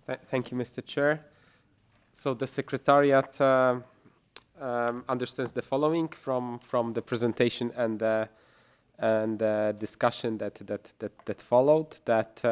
Thank you, Mr. Chair. So the Secretariat understands the following from the presentation and discussion that followed, that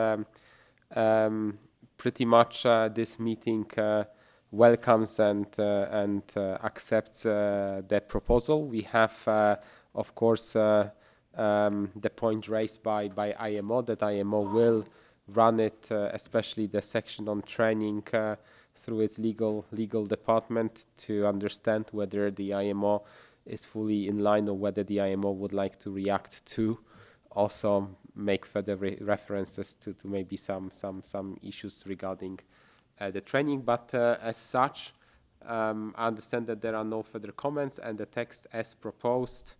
pretty much this meeting welcomes and accepts the proposal. We have, of course, the point raised by IMO, that IMO will run it, especially the section on training, through its legal department to understand whether the IMO is fully in line or whether the IMO would like to react to also make further references to maybe some issues regarding the training. But as such, I understand that there are no further comments, and the text as proposed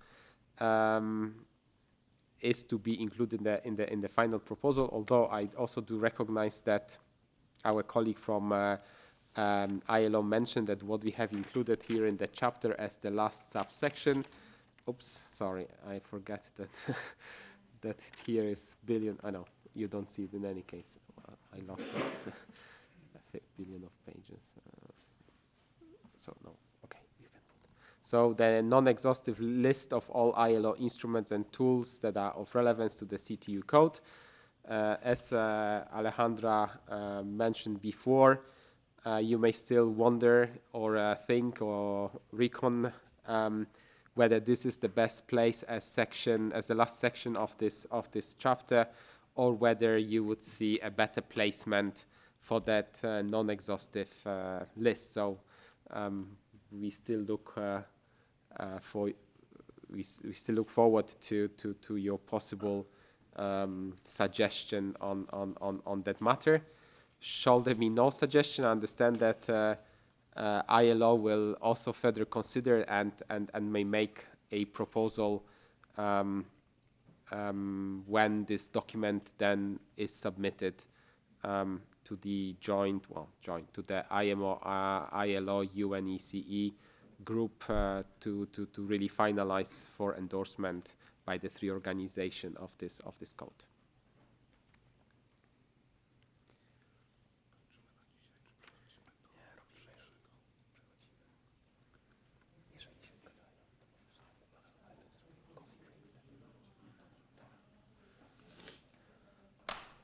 is to be included in the final proposal. Although I also do recognize that our colleague from ILO mentioned that what we have included here in the chapter as the last subsection. Oops, sorry, I forgot that that here is billion. I know you don't see it in any case. I lost it. A billion of pages. So no, okay, you can put. So the non-exhaustive list of all ILO instruments and tools that are of relevance to the CTU code. As Alejandra mentioned before, you may still wonder or think or recon whether this is the best place as the last section of this chapter, or whether you would see a better placement for that non-exhaustive list. So we still look for we still look forward to your possible suggestion on that matter. Shall there be no suggestion, I understand that ILO will also further consider and may make a proposal when this document then is submitted to the joint to the IMO, ILO, UNECE group to really finalize for endorsement by the three organizations of this code.